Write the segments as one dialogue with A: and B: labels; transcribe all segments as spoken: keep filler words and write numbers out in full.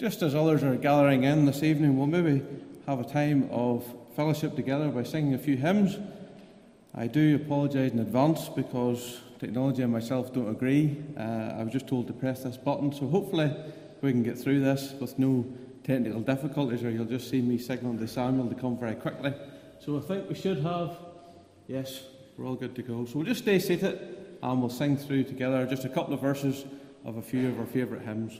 A: just as others are gathering in this evening, we'll maybe have a time of fellowship together by singing a few hymns. I do apologise in advance because technology and myself don't agree. Uh, I was just told to press this button, so hopefully we can get through this with no technical difficulties, or you'll just see me signaling to Samuel to come very quickly. So I think we should have, yes, we're all good to go. So we'll just stay seated and we'll sing through together just a couple of verses of a few of our favourite hymns.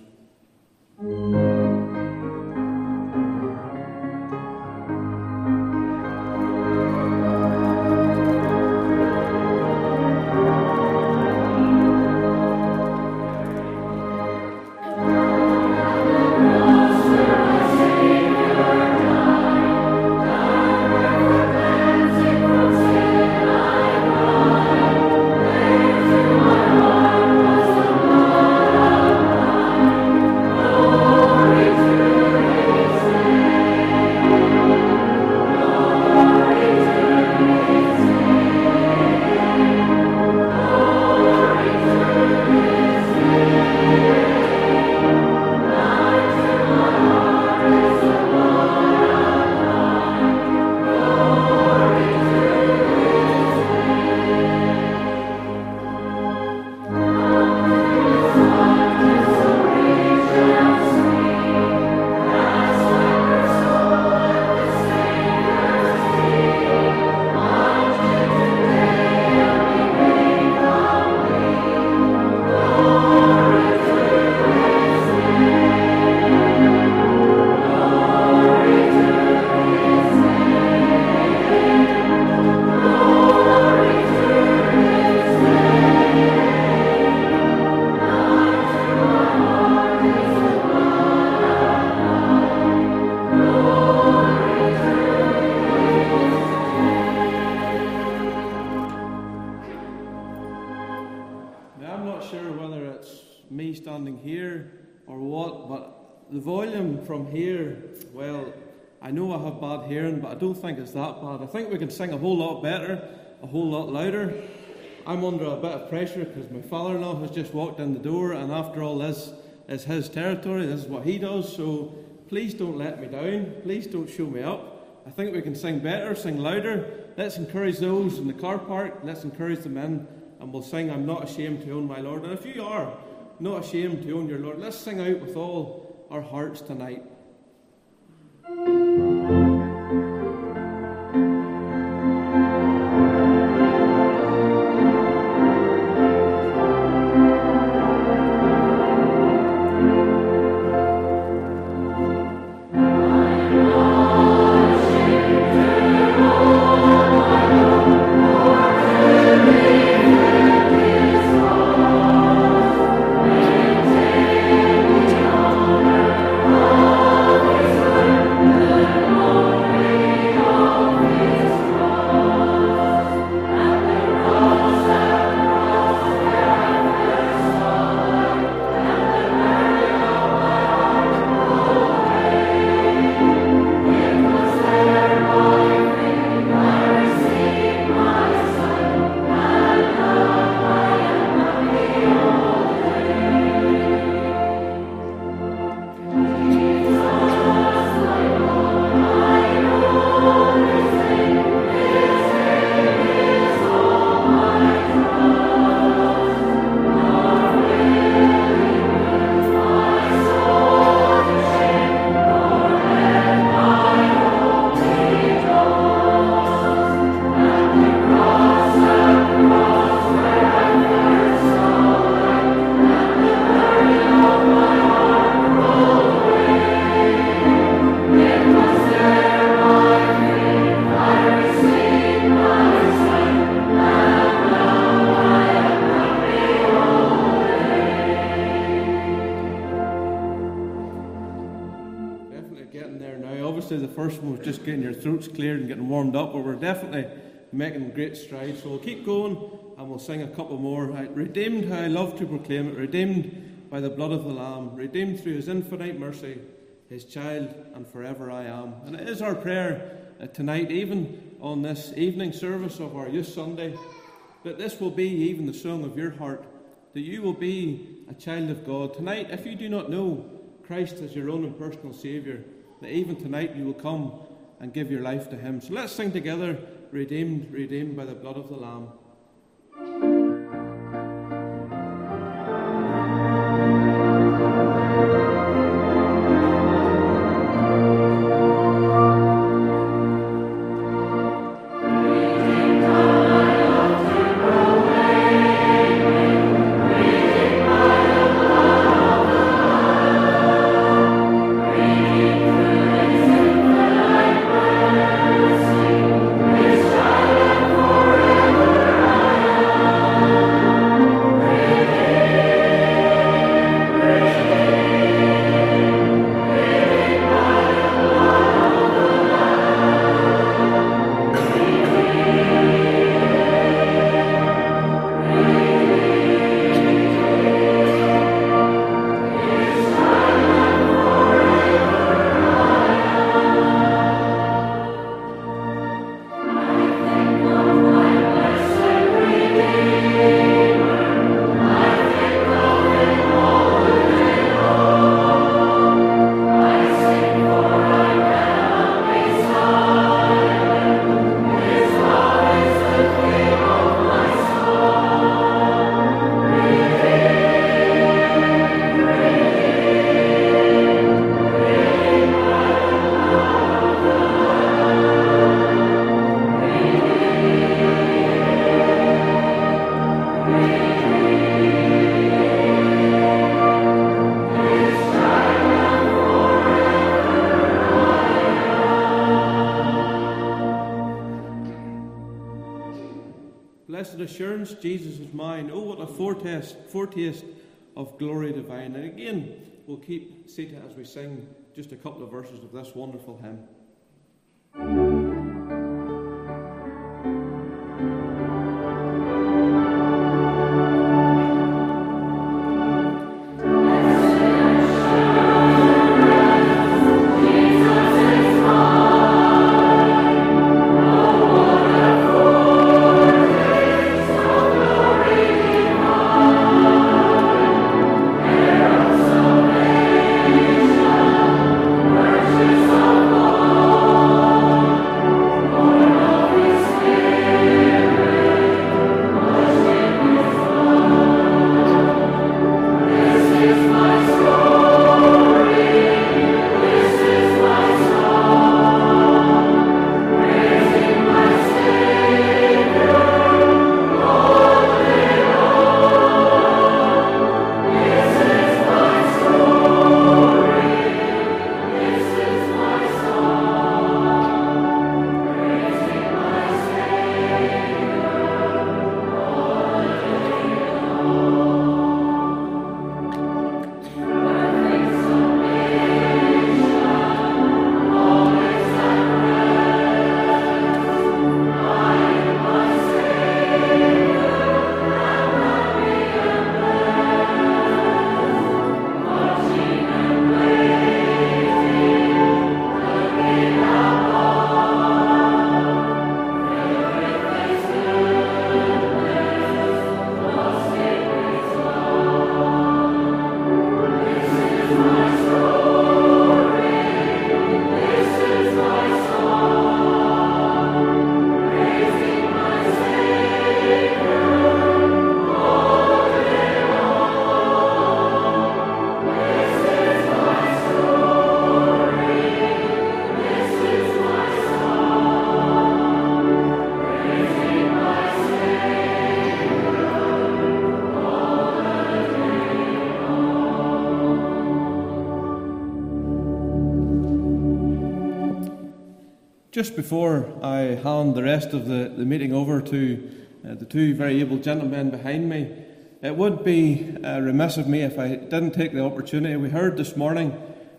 A: It's that bad. I think we can sing a whole lot better, a whole lot louder. I'm under a bit of pressure because my father-in-law has just walked in the door, and after all, this is his territory. This is what he does. So please don't let me down. Please don't show me up. I think we can sing better, sing louder. Let's encourage those in the car park. Let's encourage them in, and we'll sing "I'm Not Ashamed to Own My Lord." And if you are not ashamed to own your Lord, let's sing out with all our hearts tonight. Just getting your throats cleared and getting warmed up, but we're definitely making great strides. So we'll keep going and we'll sing a couple more. Redeemed, how I love to proclaim it, redeemed by the blood of the Lamb, redeemed through his infinite mercy, his child, and forever I am. And it is our prayer uh, tonight, even on this evening service of our Youth Sunday, that this will be even the song of your heart, that you will be a child of God. Tonight, if you do not know Christ as your own and personal Saviour, that even tonight you will come and give your life to Him. So let's sing together, Redeemed, redeemed by the blood of the Lamb. Blessed assurance, Jesus is mine. Oh, what a foretaste, foretaste of glory divine. And again, we'll keep seated as we sing just a couple of verses of this wonderful hymn. Just before I hand the rest of the, the meeting over to uh, the two very able gentlemen behind me, it would be uh, remiss of me if I didn't take the opportunity. We heard this morning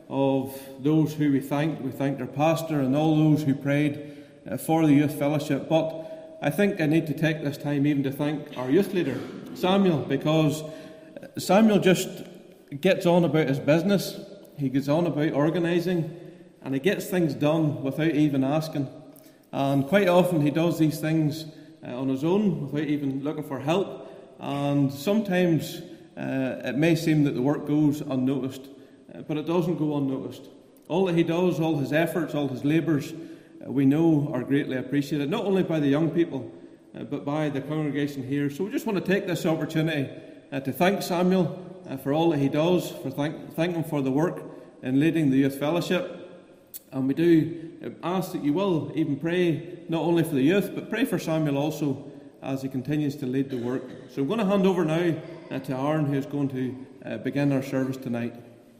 A: of those who we thanked. We thanked our pastor and all those who prayed uh, for the youth fellowship. But I think I need to take this time even to thank our youth leader, Samuel, because Samuel just gets on about his business. He gets on about organising. And he gets things done without even asking. And quite often he does these things uh, on his own without even looking for help. And sometimes uh, it may seem that the work goes unnoticed. uh, but it doesn't go unnoticed. All that he does, all his efforts, all his labours, uh, we know are greatly appreciated, not only by the young people, uh, but by the congregation here. So we just want to take this opportunity uh, to thank Samuel uh, for all that he does, for thank, thank him for the work in leading the youth fellowship. And we do ask that you will even pray not only for the youth, but pray for Samuel also as he continues to lead the work. So I'm going to hand over now uh, to Aaron, who's going to uh, begin our service tonight.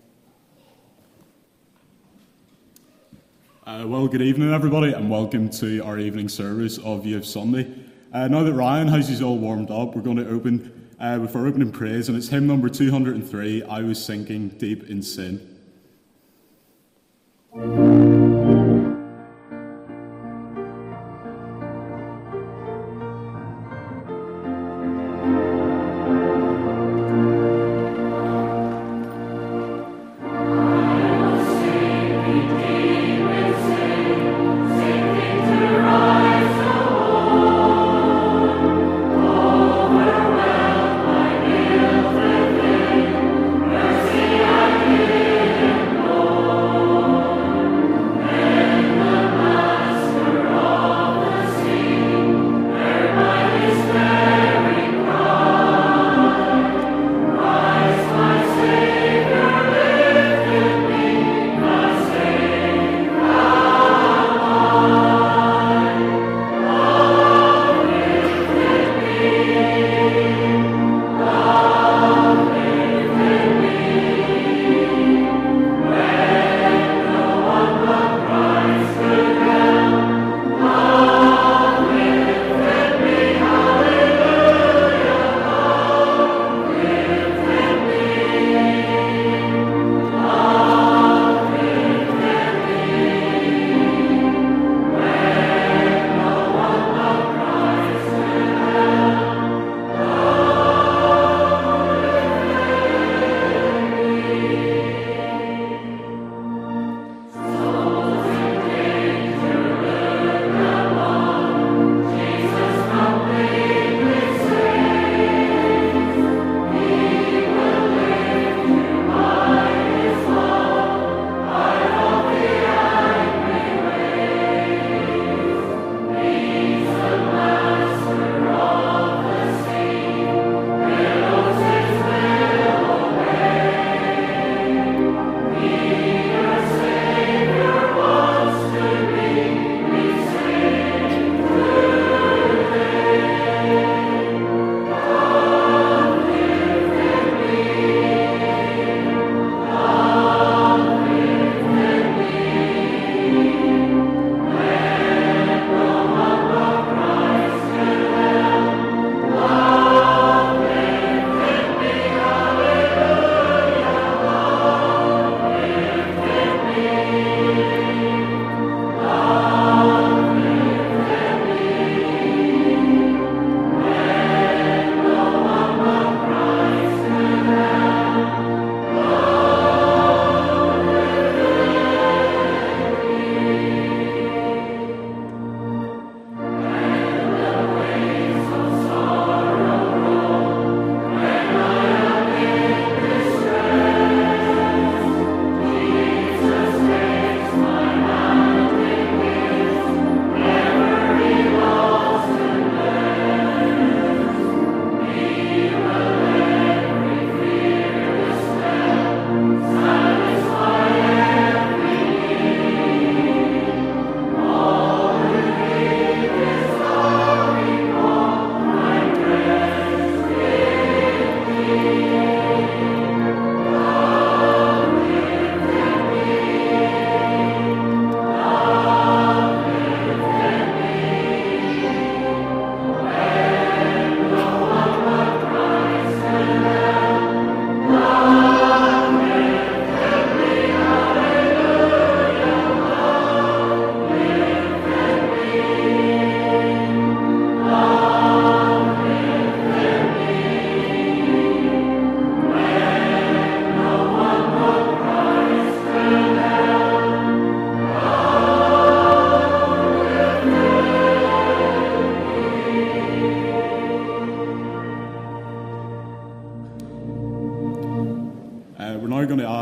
B: Uh, well, good evening, everybody, and welcome to our evening service of Youth Sunday. Uh, now that Ryan has you all warmed up, we're going to open uh, with our opening praise, and it's hymn number two hundred three, I Was Sinking Deep in Sin.
C: Mercy I give, Lord.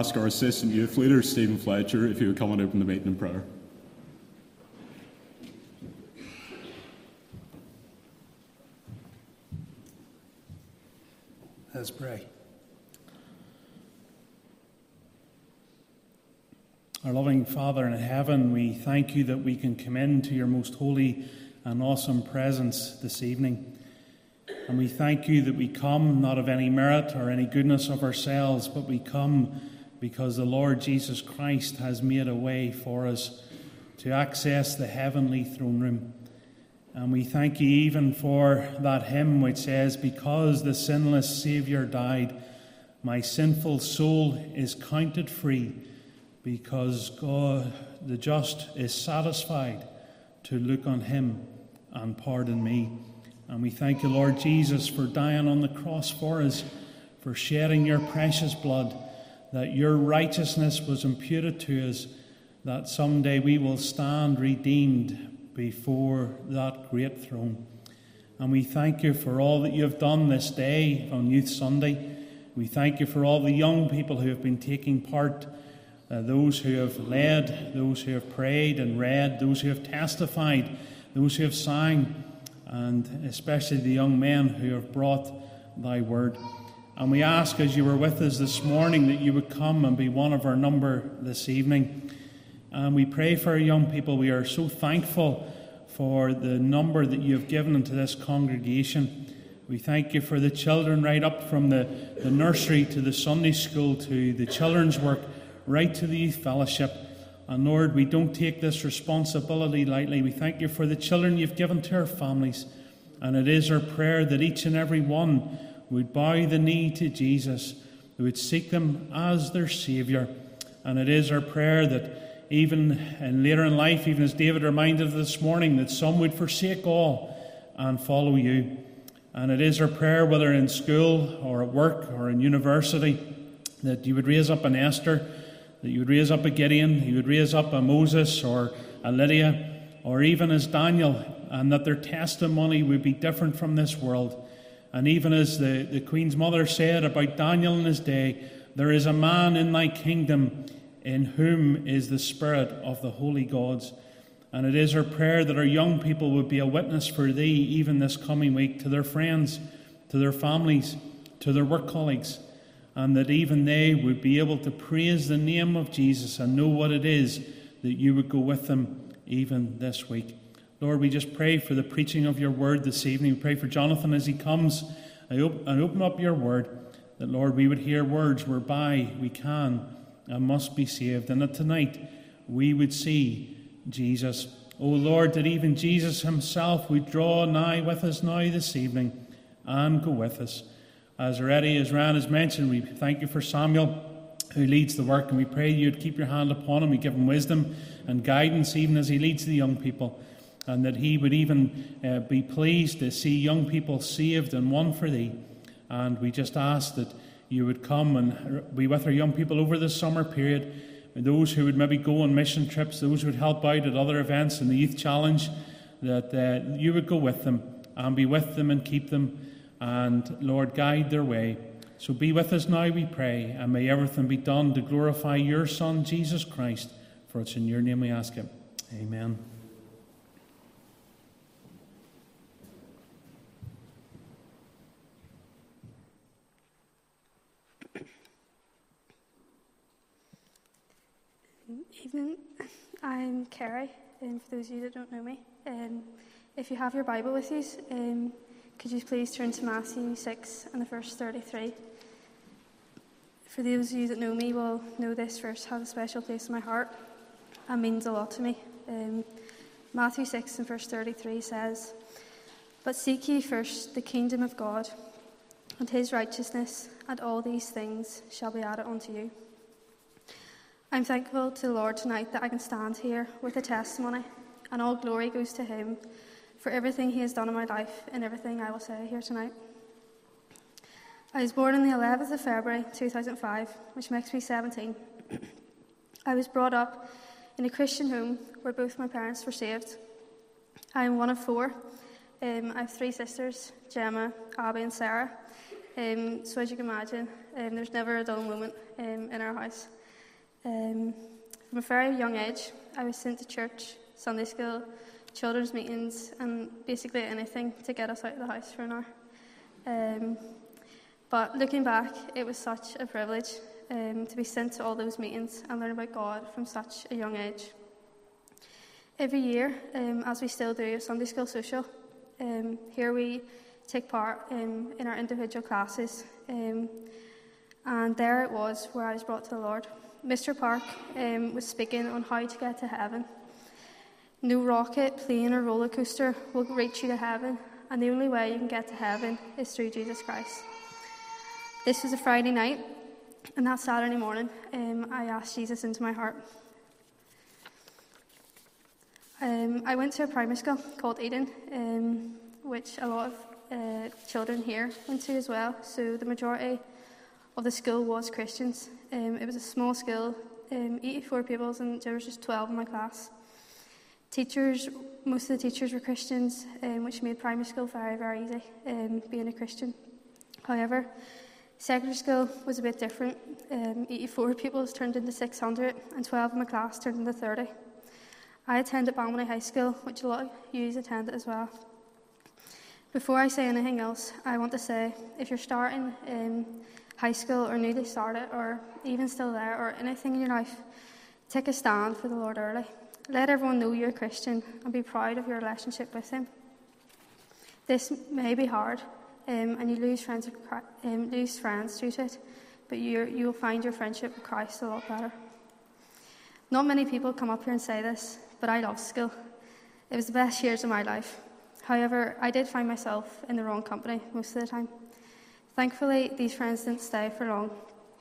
B: ask our assistant youth leader, Stephen Fletcher, if he would come and open the meeting in prayer.
C: Let's pray. Our loving Father in heaven, we thank you that we can come into your most holy and awesome presence this evening. And we thank you that we come not of any merit or any goodness of ourselves, but we come because the Lord Jesus Christ has made a way for us to access the heavenly throne room. And we thank you even for that hymn which says, "Because the sinless Saviour died, my sinful soul is counted free, because God the just is satisfied to look on him and pardon me." And we thank you, Lord Jesus, for dying on the cross for us, for shedding your precious blood, that your righteousness was imputed to us, that someday we will stand redeemed before that great throne. And we thank you for all that you have done this day on Youth Sunday. We thank you for all the young people who have been taking part, uh, those who have led, those who have prayed and read, those who have testified, those who have sang, and especially the young men who have brought thy word. And we ask, as you were with us this morning, that you would come and be one of our number this evening. And we pray for our young people. We are so thankful for the number that you have given into this congregation. We thank you for the children right up from the, the nursery to the Sunday school to the children's work, right to the youth fellowship. And Lord, we don't take this responsibility lightly. We thank you for the children you've given to our families. And it is our prayer that each and every one would bow the knee to Jesus, who would seek them as their Saviour. And it is our prayer that even in later in life, even as David reminded us this morning, that some would forsake all and follow you. And it is our prayer, whether in school or at work or in university, that you would raise up an Esther, that you would raise up a Gideon, you would raise up a Moses or a Lydia, or even as Daniel, and that their testimony would be different from this world. And even as the, the Queen's mother said about Daniel in his day, there is a man in thy kingdom in whom is the Spirit of the holy gods. And it is our prayer that our young people would be a witness for thee even this coming week to their friends, to their families, to their work colleagues, and that even they would be able to praise the name of Jesus and know what it is that you would go with them even this week. Lord, we just pray for the preaching of your word this evening. We pray for Jonathan as he comes and open up your word, that, Lord, we would hear words whereby we can and must be saved, and that tonight we would see Jesus. O Lord, that even Jesus himself would draw nigh with us now this evening and go with us. As already as Ryan has mentioned, we thank you for Samuel, who leads the work, and we pray you'd keep your hand upon him. We give him wisdom and guidance even as he leads the young people, and that he would even uh, be pleased to see young people saved and won for thee. And we just ask that you would come and be with our young people over this summer period, those who would maybe go on mission trips, those who would help out at other events in the Youth Challenge, that uh, you would go with them and be with them and keep them, and, Lord, guide their way. So be with us now, we pray, and may everything be done to glorify your Son, Jesus Christ, for it's in your name we ask it. Amen.
D: Evening, I'm Carrie, and for those of you that don't know me, um, if you have your Bible with you, um, could you please turn to Matthew six and the verse thirty-three. For those of you that know me will know this verse has a special place in my heart and means a lot to me. Um, Matthew six and verse thirty-three says, "But seek ye first the kingdom of God and his righteousness, and all these things shall be added unto you." I'm thankful to the Lord tonight that I can stand here with a testimony, and all glory goes to him for everything he has done in my life and everything I will say here tonight. I was born on the eleventh of February two thousand five, which makes me seventeen. I was brought up in a Christian home where both my parents were saved. I am one of four. Um, I have three sisters, Gemma, Abby and Sarah. Um, so as you can imagine, um, there's never a dull moment um, in our house. Um, from a very young age, I was sent to church, Sunday school, children's meetings, and basically anything to get us out of the house for an hour. Um, but looking back, it was such a privilege um, to be sent to all those meetings and learn about God from such a young age. Every year, um, as we still do, a Sunday school social, um, here we take part um, in our individual classes, um, and there it was where I was brought to the Lord. Mister Park um, was speaking on how to get to heaven. No rocket, plane or roller coaster will reach you to heaven, and the only way you can get to heaven is through Jesus Christ. This was a Friday night, and that Saturday morning, um, I asked Jesus into my heart. Um, I went to a primary school called Eden, um, which a lot of uh, children here went to as well, so the majority of the school was Christians. Um, it was a small school, um, eighty-four pupils, and there was just twelve in my class. Teachers, most of the teachers were Christians, um, which made primary school very, very easy, um, being a Christian. However, secondary school was a bit different. Um, eighty-four pupils turned into six hundred, and twelve in my class turned into thirty. I attended Balmony High School, which a lot of you attended as well. Before I say anything else, I want to say, if you're starting in high school or newly started, or even still there, or anything in your life, take a stand for the Lord early. Let everyone know you're a Christian and be proud of your relationship with Him. This may be hard, um, and you lose friends, um, lose friends due to it, but you're, you'll find your friendship with Christ a lot better. Not many people come up here and say this, but I love school. It was the best years of my life. However, I did find myself in the wrong company most of the time. Thankfully, these friends didn't stay for long.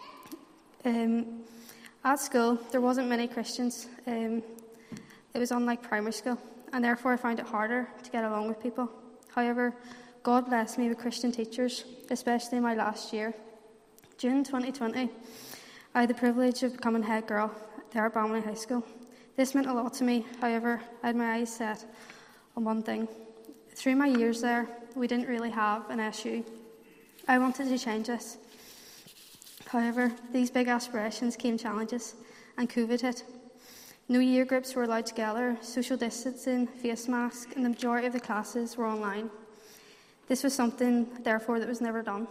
D: Um, at school, there wasn't many Christians. Um, it was unlike primary school, and therefore I found it harder to get along with people. However, God blessed me with Christian teachers, especially in my last year. June twenty twenty, I had the privilege of becoming head girl there at Balmony High School. This meant a lot to me. However, I had my eyes set on one thing. Through my years there, we didn't really have an S U. I wanted to change this. However, these big aspirations came challenges, and COVID hit. No year groups were allowed together, social distancing, face masks, and the majority of the classes were online. This was something, therefore, that was never done.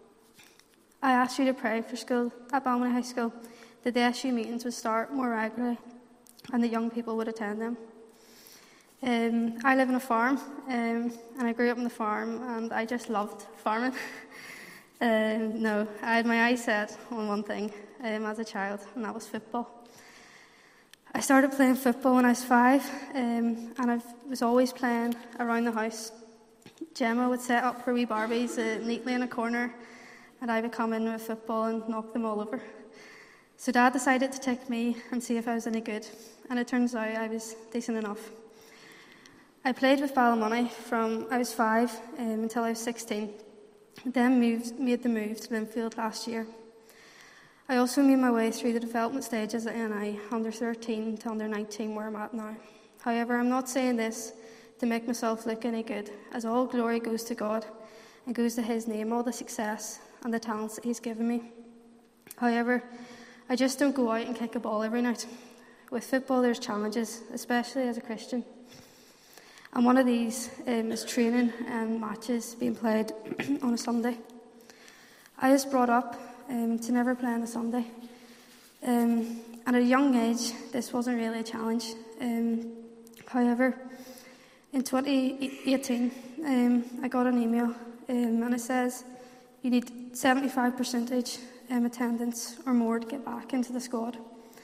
D: I asked you to pray for school at Balmony High School that the S U meetings would start more regularly and the young people would attend them. Um, I live on a farm, um, and I grew up on the farm, and I just loved farming. um, no, I had my eyes set on one thing um, as a child, and that was football. I started playing football when I was five, um, and I was always playing around the house. Gemma would set up her wee Barbies uh, neatly in a corner, and I would come in with football and knock them all over. So Dad decided to take me and see if I was any good, and it turns out I was decent enough. I played with Ballymoney from I was five um, until I was sixteen, then moved, made the move to Linfield last year. I also made my way through the development stages at N I, under thirteen to under nineteen, where I'm at now. However, I'm not saying this to make myself look any good, as all glory goes to God and goes to His name, all the success and the talents that He's given me. However, I just don't go out and kick a ball every night. With football, there's challenges, especially as a Christian. And one of these um, is training and matches being played on a Sunday. I was brought up um, to never play on a Sunday. Um, and at a young age, this wasn't really a challenge. Um, however, in twenty eighteen, um, I got an email, um, and it says you need seventy-five percent um, attendance or more to get back into the squad.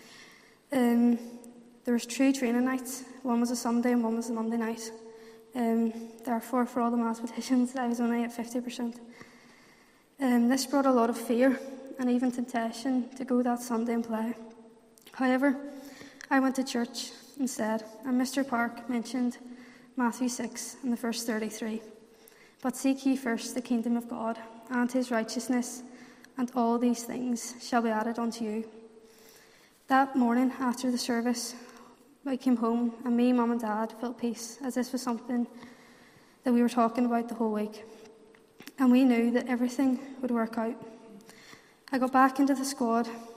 D: Um, there was two training nights. One was a Sunday and one was a Monday night. Um, therefore, for all the mathematicians, I was only at fifty percent. Um, this brought a lot of fear and even temptation to go that Sunday and play. However, I went to church instead, and Mister Park mentioned Matthew six in the verse thirty-three. But seek ye first the kingdom of God and His righteousness, and all these things shall be added unto you. That morning after the service, I came home, and me, Mum and Dad felt peace, as this was something that we were talking about the whole week. And we knew that everything would work out. I got back into the squad,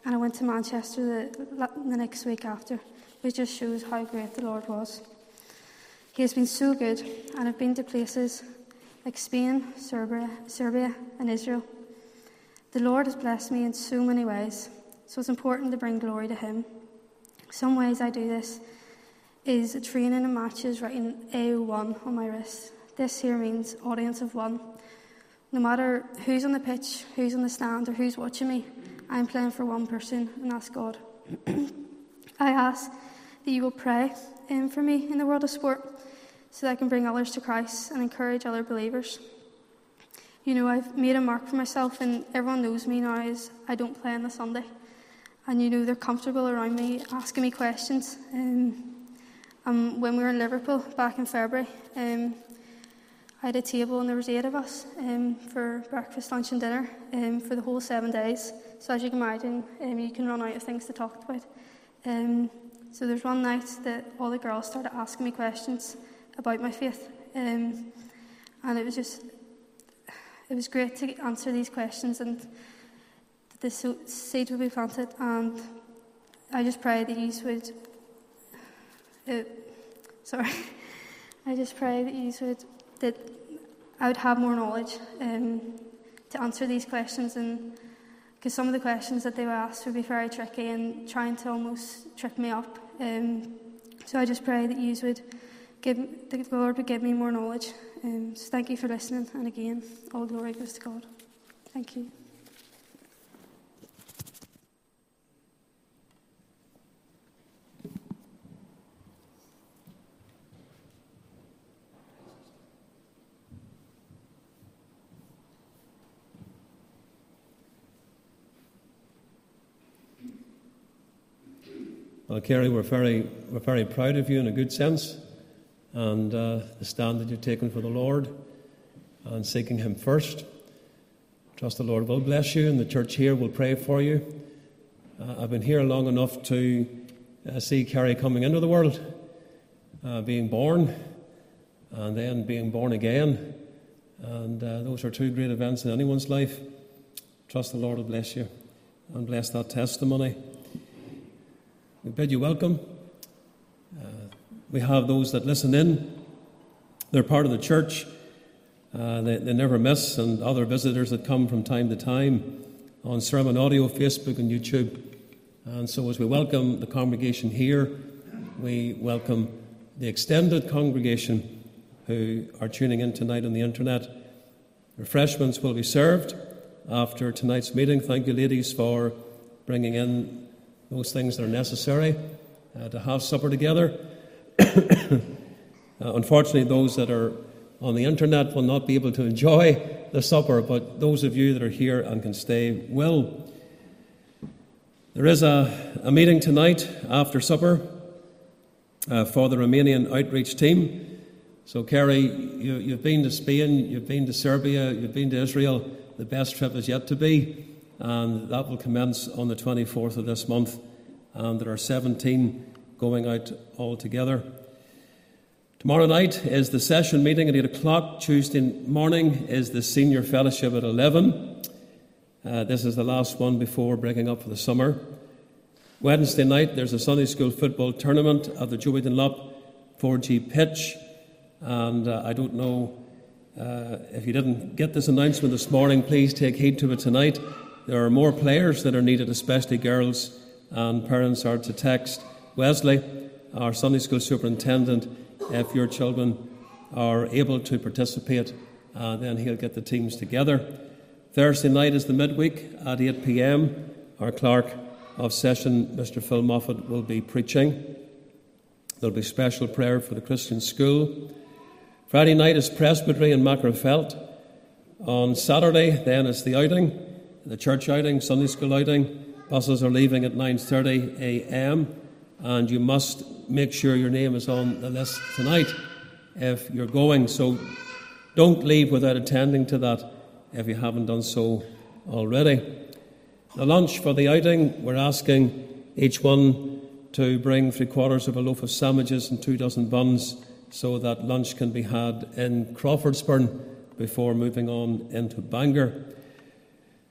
D: and I went to Manchester the, the next week after, which just shows how great the Lord was. He has been so good, and I've been to places like Spain, Serbia, Serbia and Israel. The Lord has blessed me in so many ways, so it's important to bring glory to Him. Some ways I do this is training and matches writing A O one on my wrist. This here means audience of one. No matter who's on the pitch, who's on the stand, or who's watching me, I'm playing for one person, and that's God. I ask that you will pray um, for me in the world of sport so that I can bring others to Christ and encourage other believers. You know, I've made a mark for myself, and everyone knows me now as I don't play on the Sunday. And you know, they're comfortable around me, asking me questions. Um, um, when we were in Liverpool back in February, um, I had a table and there was eight of us um, for breakfast, lunch and dinner um, for the whole seven days. So as you can imagine, um, you can run out of things to talk about. Um, so there's one night that all the girls started asking me questions about my faith. Um, and it was just, it was great to answer these questions and that the seed would be planted. And I just pray that you would, uh, sorry, I just pray that you would, that I would have more knowledge um, to answer these questions, and because some of the questions that they were asked would be very tricky and trying to almost trip me up. Um, so I just pray that you would give, the Lord would give me more knowledge. Um, so thank you for listening, and again, all glory goes to God. Thank you.
E: Well, Kerry, we're very, we're very proud of you in a good sense, and uh, the stand that you've taken for the Lord and seeking Him first. Trust the Lord will bless you, and the church here will pray for you. Uh, I've been here long enough to uh, see Kerry coming into the world, uh, being born, and then being born again, and uh, those are two great events in anyone's life. Trust the Lord will bless you and bless that testimony. We bid you welcome. Uh, we have those that listen in. They're part of the church. Uh, they, they never miss, and other visitors that come from time to time on Sermon Audio, Facebook and YouTube. And so as we welcome the congregation here, we welcome the extended congregation who are tuning in tonight on the internet. Refreshments will be served after tonight's meeting. Thank you, ladies, for bringing in those things that are necessary uh, to have supper together. uh, unfortunately, those that are on the internet will not be able to enjoy the supper, but those of you that are here and can stay will. There is a, a meeting tonight after supper uh, for the Romanian outreach team. So, Kerry, you, you've been to Spain, you've been to Serbia, you've been to Israel. The best trip is yet to be. And that will commence on the twenty-fourth of this month. And there are seventeen going out altogether. Tomorrow night is the session meeting at eight o'clock. Tuesday morning is the senior fellowship at eleven. Uh, this is the last one before breaking up for the summer. Wednesday night there's a Sunday school football tournament at the Joey Dunlop four G pitch. And uh, I don't know uh, if you didn't get this announcement this morning, please take heed to it tonight. There are more players that are needed, especially girls, and parents are to text Wesley, our Sunday school superintendent, if your children are able to participate, uh, then he'll get the teams together. Thursday night is the midweek at eight p.m. Our clerk of session, Mister Phil Moffat, will be preaching. There'll be special prayer for the Christian school. Friday night is presbytery in Macrofelt. On Saturday, then, is the outing. The church outing, Sunday school outing. Buses are leaving at nine thirty a.m. and you must make sure your name is on the list tonight if you're going. So don't leave without attending to that if you haven't done so already. The lunch for the outing, we're asking each one to bring three quarters of a loaf of sandwiches and two dozen buns so that lunch can be had in Crawfordsburn before moving on into Bangor.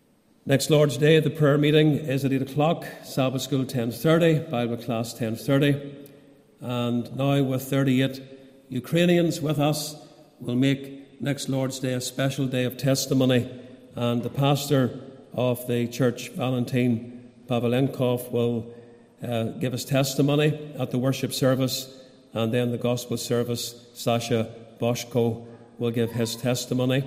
E: Next Lord's Day, the prayer meeting is at eight o'clock, Sabbath school ten thirty, Bible class ten thirty. And now with thirty-eight Ukrainians with us, we'll make next Lord's Day a special day of testimony. And the pastor of the church, Valentin Pavlenkov, will uh, give his testimony at the worship service. And then the gospel service, Sasha Boschko will give his testimony.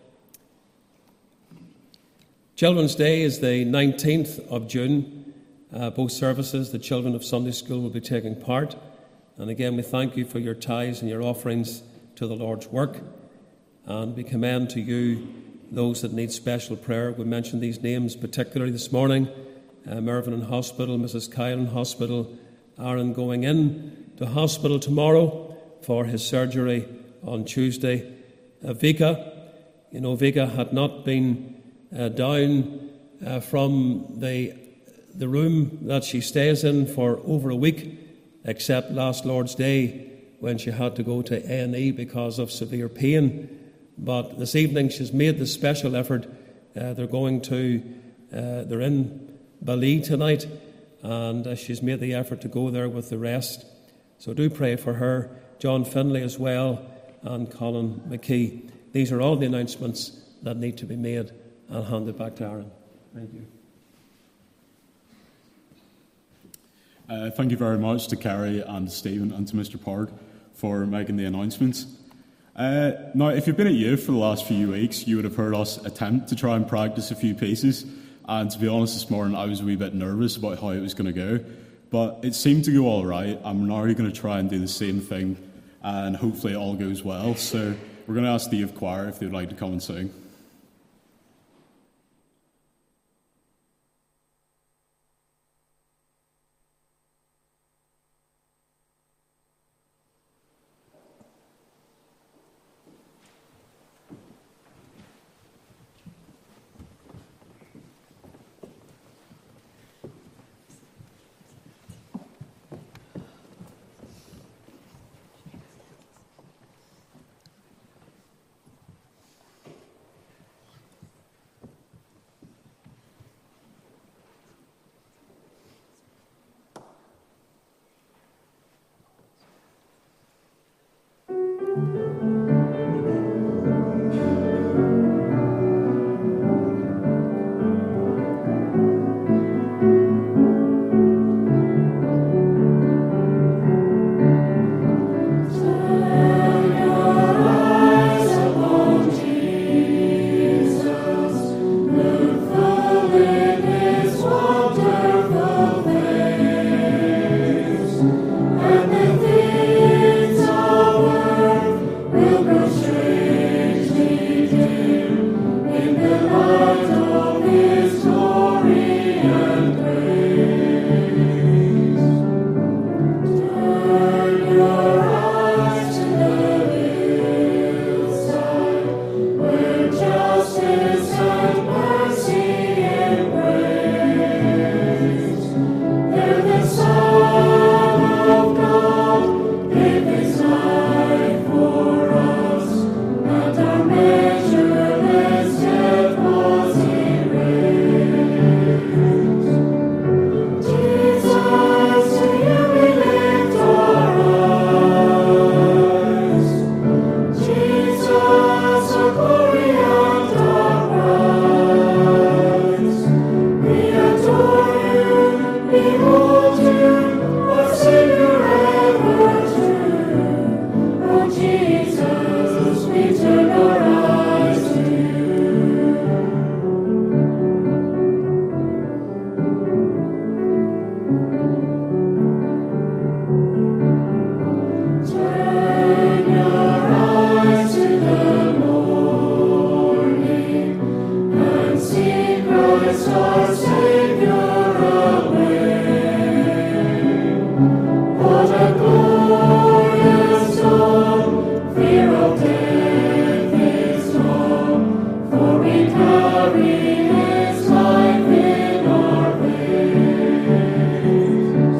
E: Children's Day is the nineteenth of June. Uh, both services, the children of Sunday School will be taking part. And again, we thank you for your tithes and your offerings to the Lord's work. And we commend to you those that need special prayer. We mentioned these names particularly this morning. Uh, Mervyn in hospital, Missus Kyle in hospital, Aaron going in to hospital tomorrow for his surgery on Tuesday. Uh, Vika, you know, Vika had not been Uh, down uh, from the the room that she stays in for over a week, except last Lord's Day when she had to go to A and E because of severe pain. But this evening she's made this special effort. Uh, they're going to, uh, they're in Bali tonight, and uh, she's made the effort to go there with the rest. So do pray for her, John Finlay as well, and Colin McKee. These are all the announcements that need to be made. I'll hand it back to Aaron. Thank you.
B: Uh, thank you very much to Kerry and Stephen and to Mister Pard for making the announcements. Uh, now, if you've been at youth for the last few weeks, you would have heard us attempt to try and practice a few pieces. And to be honest, this morning I was a wee bit nervous about how it was going to go. But it seemed to go all right. I'm now going to try and do the same thing, and hopefully it all goes well. So we're going to ask the youth choir if they'd like to come and sing.
F: Carry his life in our veins.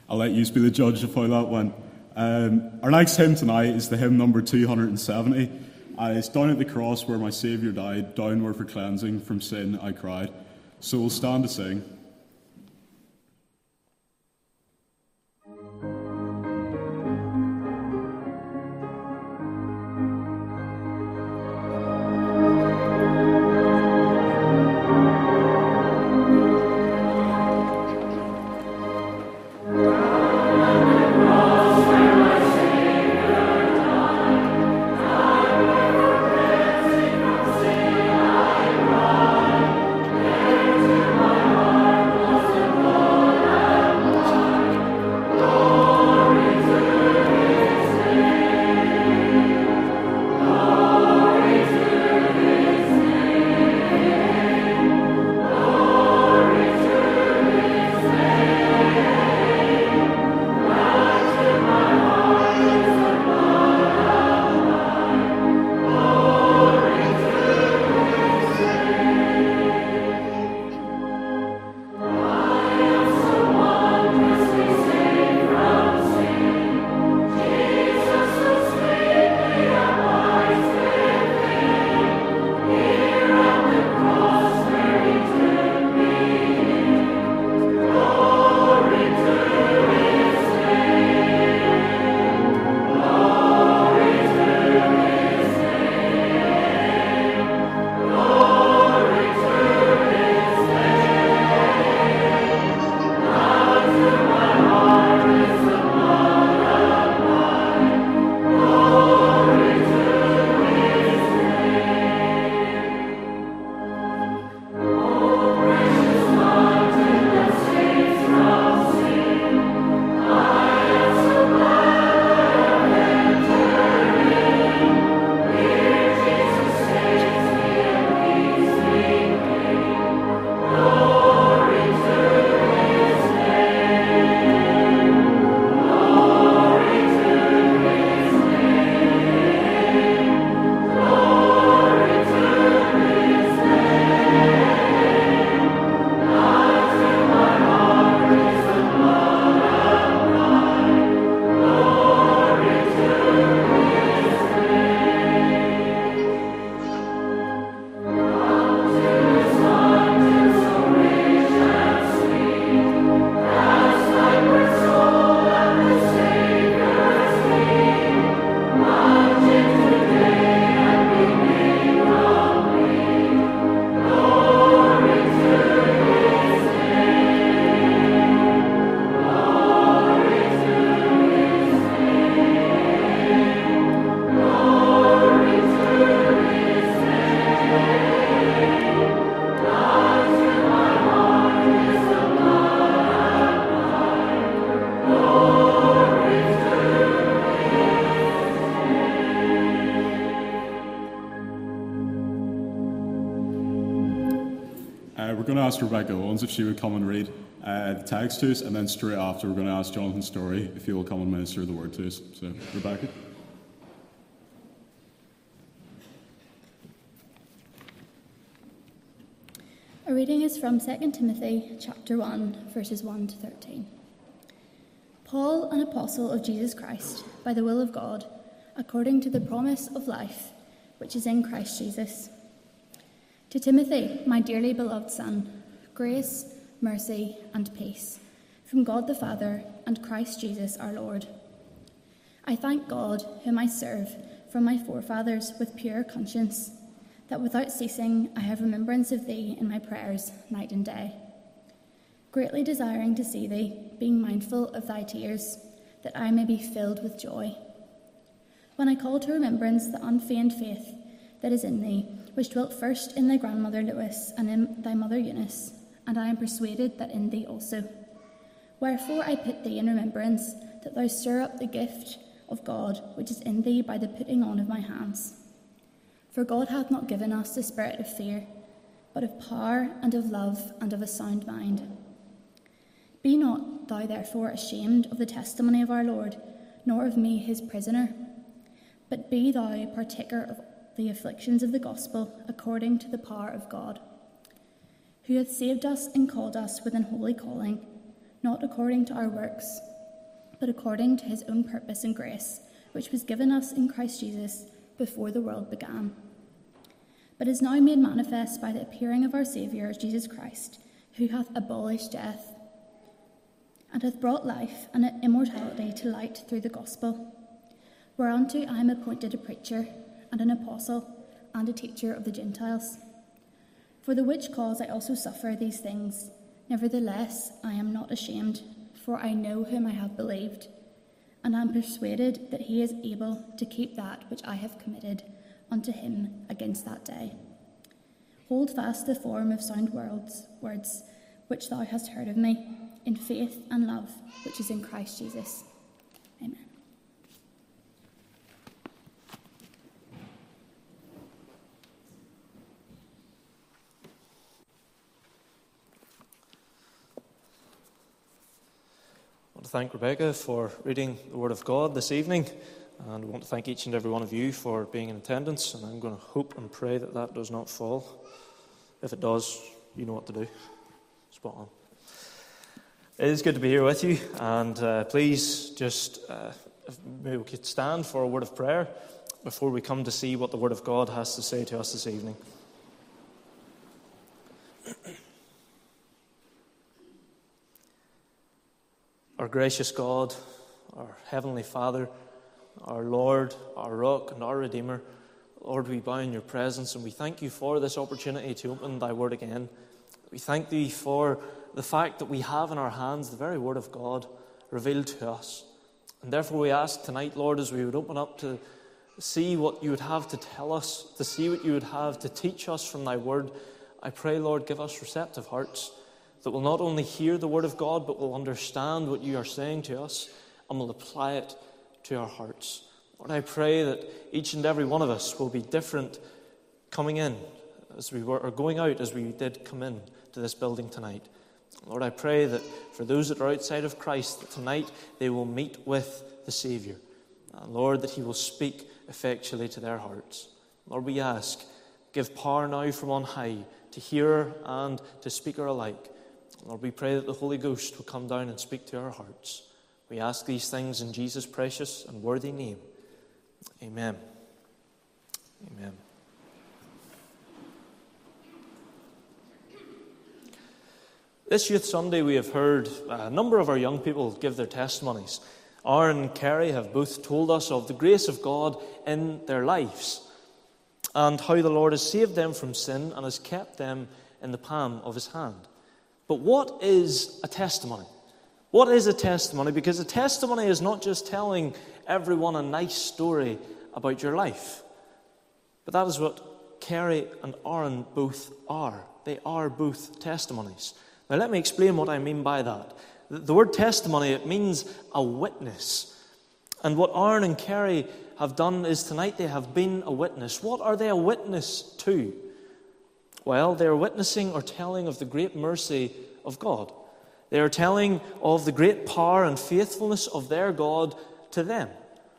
B: I'll let you be the judge of how that went. Um, our next hymn tonight is the hymn number two hundred seventy. Uh, it's down at the cross where my Saviour died, down where for cleansing from sin I cried. So we'll stand to sing. Ask Rebecca Owens if she would come and read uh, the text to us, and then straight after we're going to ask Jonathan Story if he will come and minister the word to us. So, Rebecca.
F: A reading is from Second Timothy chapter one, verses one to thirteen. Paul, an apostle of Jesus Christ, by the will of God, according to the promise of life, which is in Christ Jesus. To Timothy, my dearly beloved son, grace, mercy, and peace from God the Father and Christ Jesus our Lord. I thank God, whom I serve from my forefathers with pure conscience, that without ceasing I have remembrance of thee in my prayers night and day, greatly desiring to see thee, being mindful of thy tears, that I may be filled with joy. When I call to remembrance the unfeigned faith that is in thee, which dwelt first in thy grandmother Lois and in thy mother Eunice, and I am persuaded that in thee also. Wherefore I put thee in remembrance, that thou stir up the gift of God which is in thee by the putting on of my hands. For God hath not given us the spirit of fear, but of power and of love and of a sound mind. Be not thou therefore ashamed of the testimony of our Lord, nor of me his prisoner, but be thou partaker of the afflictions of the gospel according to the power of God, who hath saved us and called us with an holy calling, not according to our works, but according to his own purpose and grace, which was given us in Christ Jesus before the world began, but is now made manifest by the appearing of our Saviour, Jesus Christ, who hath abolished death, and hath brought life and immortality to light through the gospel, whereunto I am appointed a preacher, and an apostle, and a teacher of the Gentiles. For the which cause I also suffer these things. Nevertheless, I am not ashamed, for I know whom I have believed, and am persuaded that he is able to keep that which I have committed unto him against that day. Hold fast the form of sound words, words which thou hast heard of me, in faith and love which is in Christ Jesus. Amen.
G: I want to thank Rebecca for reading the Word of God this evening, and I want to thank each and every one of you for being in attendance, and I'm going to hope and pray that that does not fall. If it does, you know what to do. Spot on. It is good to be here with you, and uh, please just, uh, if maybe we could stand for a word of prayer before we come to see what the Word of God has to say to us this evening. Our gracious God, our Heavenly Father, our Lord, our Rock and our Redeemer, Lord, we bow in your presence and we thank you for this opportunity to open thy word again. We thank thee for the fact that we have in our hands the very word of God revealed to us. And therefore we ask tonight, Lord, as we would open up to see what you would have to tell us, to see what you would have to teach us from thy word, I pray, Lord, give us receptive hearts that will not only hear the word of God, but will understand what you are saying to us and will apply it to our hearts. Lord, I pray that each and every one of us will be different coming in as we were, or going out as we did come in to this building tonight. Lord, I pray that for those that are outside of Christ, that tonight they will meet with the Saviour. And Lord, that he will speak effectually to their hearts. Lord, we ask, give power now from on high to hearer and to speaker alike. Lord, we pray that the Holy Ghost will come down and speak to our hearts. We ask these things in Jesus' precious and worthy name. Amen. Amen. This Youth Sunday we have heard a number of our young people give their testimonies. Aaron and Kerry have both told us of the grace of God in their lives and how the Lord has saved them from sin and has kept them in the palm of his hand. But what is a testimony? What is a testimony? Because a testimony is not just telling everyone a nice story about your life. But that is what Kerry and Aaron both are. They are both testimonies. Now let me explain what I mean by that. The word testimony, it means a witness. And what Aaron and Kerry have done is tonight they have been a witness. What are they a witness to? Well, they are witnessing or telling of the great mercy of God. They are telling of the great power and faithfulness of their God to them.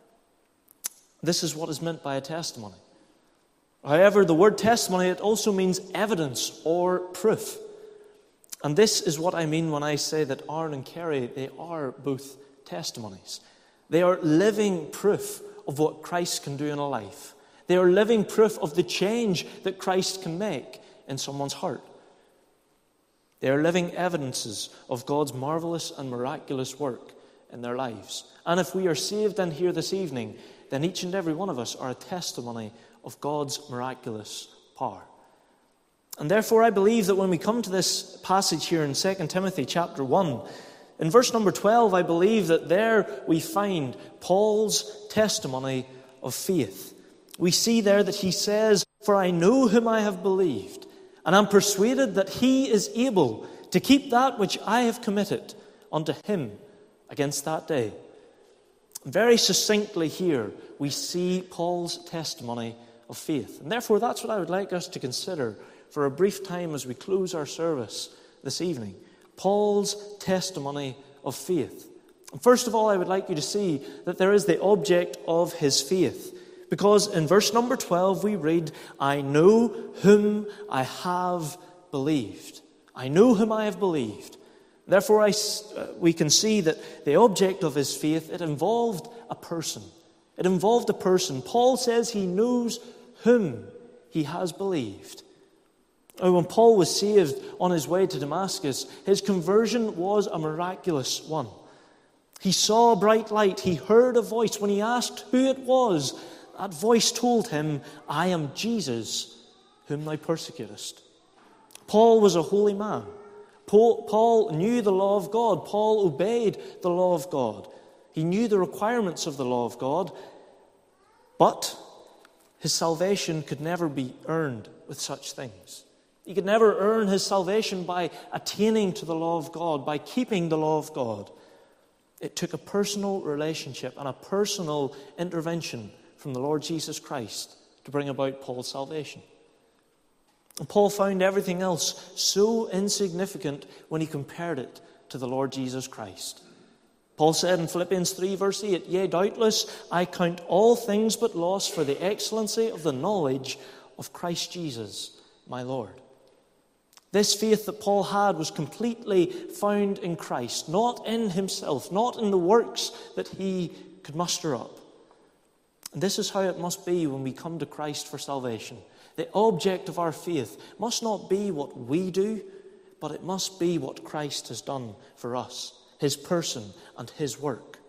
G: This is what is meant by a testimony. However, the word testimony, it also means evidence or proof. And this is what I mean when I say that Aaron and Kerry, they are both testimonies. They are living proof of what Christ can do in a life. They are living proof of the change that Christ can make in someone's heart. They are living evidences of God's marvelous and miraculous work in their lives. And if we are saved in here this evening, then each and every one of us are a testimony of God's miraculous power. And therefore I believe that when we come to this passage here in Second Timothy chapter one, in verse number twelve, I believe that there we find Paul's testimony of faith. We see there that he says, "For I know whom I have believed, and am persuaded that he is able to keep that which I have committed unto him against that day." Very succinctly here, we see Paul's testimony of faith. And therefore, that's what I would like us to consider for a brief time as we close our service this evening. Paul's testimony of faith. And first of all, I would like you to see that there is the object of his faith. Because in verse number twelve we read, "I know whom I have believed." I know whom I have believed. Therefore, I, uh, we can see that the object of his faith, it involved a person. It involved a person. Paul says he knows whom he has believed. Now, when Paul was saved on his way to Damascus, his conversion was a miraculous one. He saw a bright light. He heard a voice. When he asked who it was, that voice told him, I am Jesus, whom thou persecutest. Paul was a holy man. Paul, Paul knew the law of God. Paul obeyed the law of God. He knew the requirements of the law of God. But his salvation could never be earned with such things. He could never earn his salvation by attaining to the law of God, by keeping the law of God. It took a personal relationship and a personal intervention from the Lord Jesus Christ to bring about Paul's salvation. And Paul found everything else so insignificant when he compared it to the Lord Jesus Christ. Paul said in Philippians three, verse eight, Yea, doubtless I count all things but loss for the excellency of the knowledge of Christ Jesus, my Lord. This faith that Paul had was completely found in Christ, not in himself, not in the works that he could muster up. And this is how it must be when we come to Christ for salvation. The object of our faith must not be what we do, but it must be what Christ has done for us, his person and his work.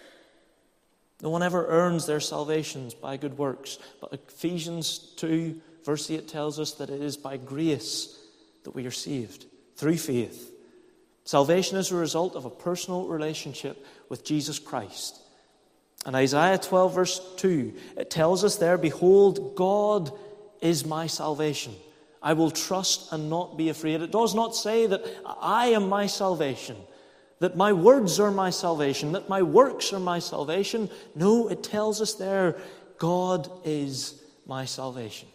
G: No one ever earns their salvations by good works, but Ephesians two, verse eight tells us that it is by grace that we are saved, through faith. Salvation is a result of a personal relationship with Jesus Christ. And Isaiah twelve, verse two, it tells us there, Behold, God is my salvation. I will trust and not be afraid. It does not say that I am my salvation, that my words are my salvation, that my works are my salvation. No, it tells us there, God is my salvation.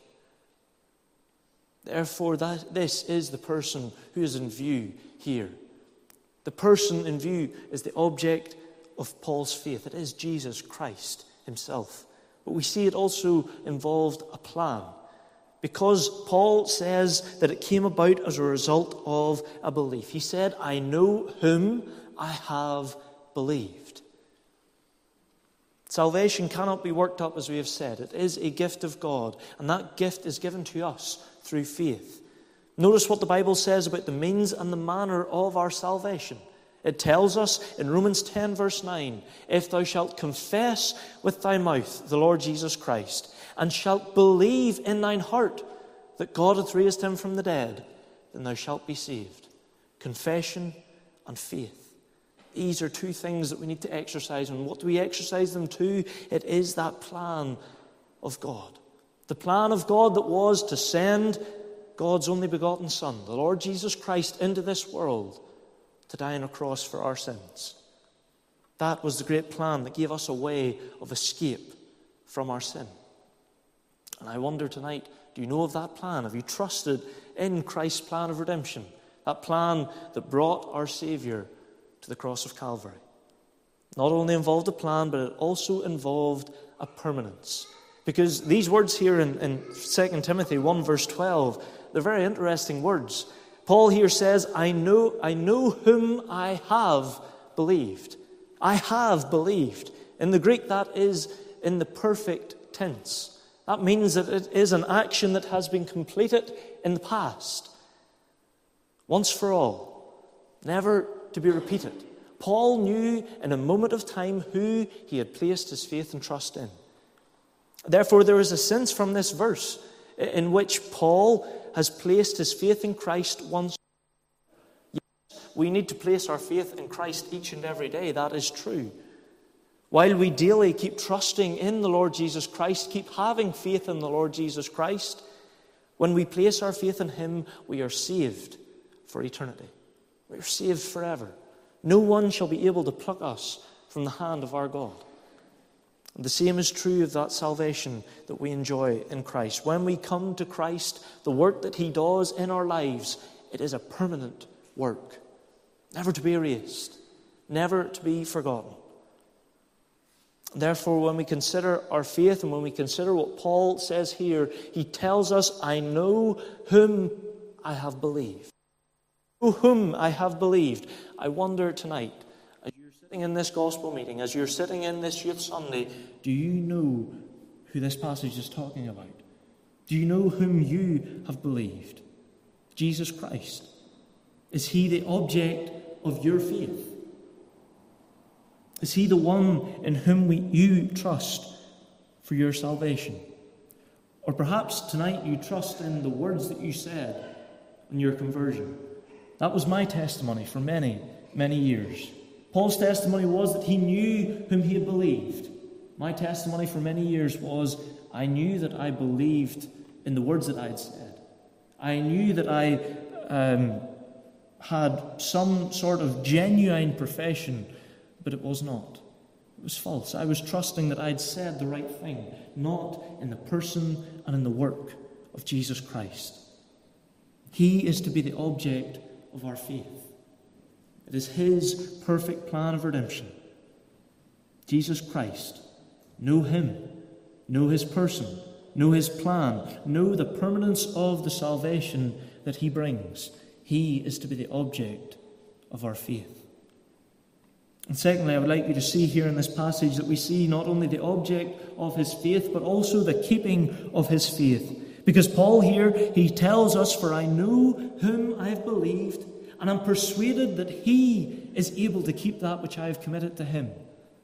G: Therefore, that this is the person who is in view here. The person in view is the object of Paul's faith. It is Jesus Christ himself. But we see it also involved a plan. Because Paul says that it came about as a result of a belief. He said, I know whom I have believed. Salvation cannot be worked up, as we have said. It is a gift of God, and that gift is given to us through faith. Notice what the Bible says about the means and the manner of our salvation. It tells us in Romans ten, verse nine, If thou shalt confess with thy mouth the Lord Jesus Christ, and shalt believe in thine heart that God hath raised him from the dead, then thou shalt be saved. Confession and faith. These are two things that we need to exercise. And what do we exercise them to? It is that plan of God. The plan of God that was to send God's only begotten Son, the Lord Jesus Christ, into this world to die on a cross for our sins. That was the great plan that gave us a way of escape from our sin. And I wonder tonight, do you know of that plan? Have you trusted in Christ's plan of redemption? That plan that brought our Saviour to the cross of Calvary. Not only involved a plan, but it also involved a permanence. Because these words here in, in Second Timothy one, verse twelve, they're very interesting words. Paul here says, I know, I know whom I have believed. I have believed. In the Greek, that is in the perfect tense. That means that it is an action that has been completed in the past. Once for all. Never to be repeated. Paul knew in a moment of time who he had placed his faith and trust in. Therefore, there is a sense from this verse in which Paul has placed his faith in Christ once. Yes, we need to place our faith in Christ each and every day. That is true. While we daily keep trusting in the Lord Jesus Christ, keep having faith in the Lord Jesus Christ, when we place our faith in him, we are saved for eternity. We are saved forever. No one shall be able to pluck us from the hand of our God. And the same is true of that salvation that we enjoy in Christ. When we come to Christ, the work that he does in our lives, it is a permanent work, never to be erased, never to be forgotten. Therefore, when we consider our faith and when we consider what Paul says here, he tells us, I know whom I have believed. whom I have believed. I wonder tonight, as you're sitting in this gospel meeting, as you're sitting in this Youth Sunday, do you know who this passage is talking about? Do you know whom you have believed? Jesus Christ. Is he the object of your faith? Is he the one in whom we, you trust for your salvation? Or perhaps tonight you trust in the words that you said in your conversion. That was my testimony for many, many years. Paul's testimony was that he knew whom he had believed. My testimony for many years was I knew that I believed in the words that I had said. I knew that I um, had some sort of genuine profession, but it was not. It was false. I was trusting that I'd said the right thing, not in the person and in the work of Jesus Christ. He is to be the object of our faith. It is his perfect plan of redemption. Jesus Christ. Know him. Know his person. Know his plan. Know the permanence of the salvation that he brings. He is to be the object of our faith. And secondly, I would like you to see here in this passage that we see not only the object of his faith, but also the keeping of his faith. Because Paul here, he tells us, for I know whom I have believed, and I'm persuaded that he is able to keep that which I have committed to him.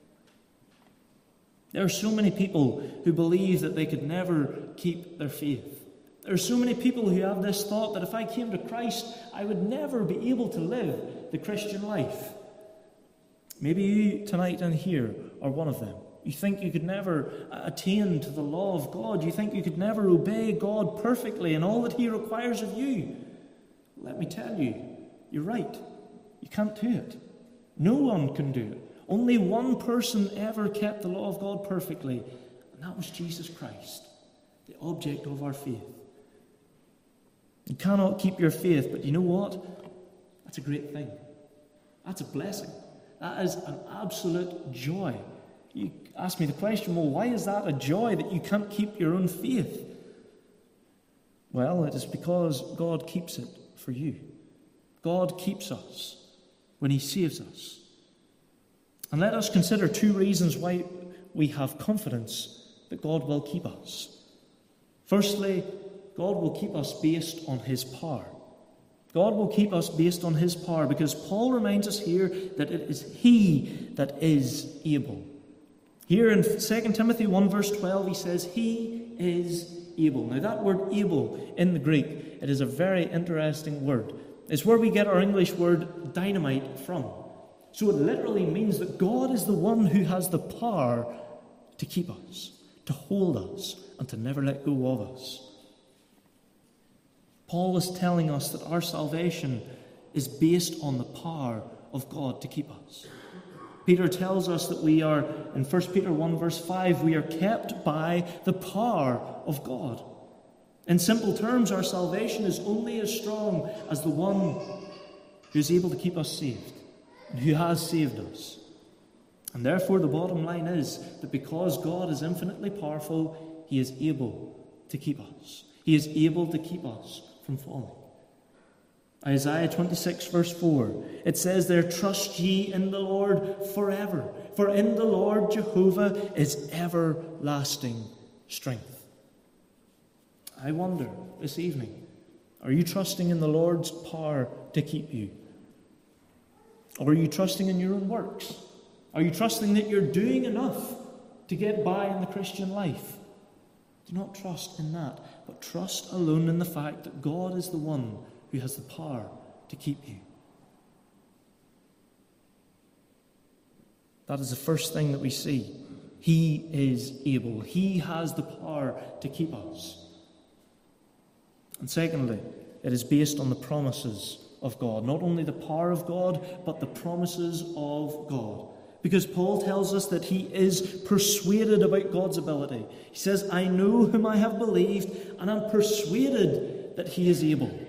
G: There are so many people who believe that they could never keep their faith. There are so many people who have this thought that if I came to Christ, I would never be able to live the Christian life. Maybe you tonight and here are one of them. You think you could never attain to the law of God. You think you could never obey God perfectly in all that he requires of you. Let me tell you, you're right. You can't do it. No one can do it. Only one person ever kept the law of God perfectly, and that was Jesus Christ, the object of our faith. You cannot keep your faith, but you know what? That's a great thing. That's a blessing. That is an absolute joy. You ask me the question, well, why is that a joy that you can't keep your own faith? Well, it is because God keeps it for you. God keeps us when he saves us. And let us consider two reasons why we have confidence that God will keep us. Firstly, God will keep us based on his power. God will keep us based on his power, because Paul reminds us here that it is he that is able. Here in Second Timothy one verse twelve, he says, he is able. Now that word able in the Greek, it is a very interesting word. It's where we get our English word dynamite from. So it literally means that God is the one who has the power to keep us, to hold us, and to never let go of us. Paul is telling us that our salvation is based on the power of God to keep us. Peter tells us that we are, in First Peter one verse five, we are kept by the power of God. In simple terms, our salvation is only as strong as the one who is able to keep us saved, and who has saved us. And therefore the bottom line is that because God is infinitely powerful, he is able to keep us. He is able to keep us from falling. Isaiah twenty-six verse four, it says there, trust ye in the Lord forever, for in the Lord Jehovah is everlasting strength. I wonder this evening, are you trusting in the Lord's power to keep you? Or are you trusting in your own works? Are you trusting that you're doing enough to get by in the Christian life? Do not trust in that, but trust alone in the fact that God is the one who has the power to keep you. That is the first thing that we see. He is able. He has the power to keep us. And secondly, it is based on the promises of God. Not only the power of God, but the promises of God. Because Paul tells us that he is persuaded about God's ability. He says, I know whom I have believed, and I'm persuaded that he is able.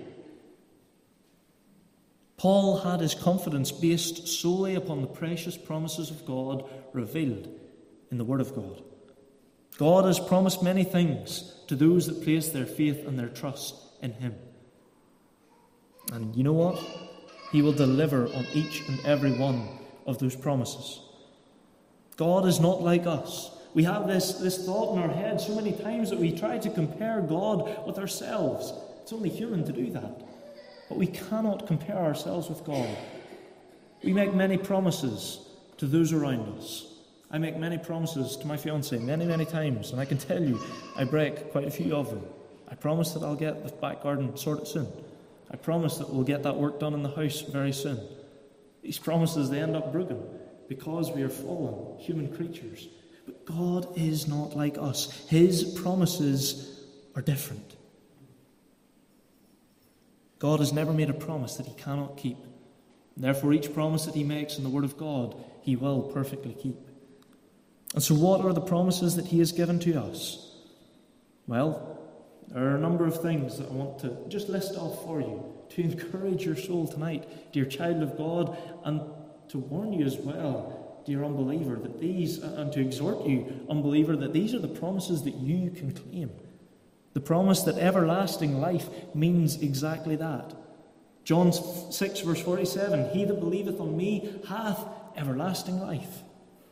G: Paul had his confidence based solely upon the precious promises of God revealed in the Word of God. God has promised many things to those that place their faith and their trust in him. And you know what? He will deliver on each and every one of those promises. God is not like us. We have this, this thought in our head so many times that we try to compare God with ourselves. It's only human to do that. But we cannot compare ourselves with God. We make many promises to those around us. I make many promises to my fiancée many, many times, and I can tell you I break quite a few of them. I promise that I'll get the back garden sorted soon. I promise that we'll get that work done in the house very soon. These promises, they end up broken because we are fallen human creatures. But God is not like us. His promises are different. God has never made a promise that he cannot keep. Therefore, each promise that he makes in the Word of God, he will perfectly keep. And so what are the promises that he has given to us? Well, there are a number of things that I want to just list off for you to encourage your soul tonight, dear child of God, and to warn you as well, dear unbeliever, that these, and to exhort you, unbeliever, that these are the promises that you can claim. The promise that everlasting life means exactly that. John six, verse forty-seven, he that believeth on me hath everlasting life.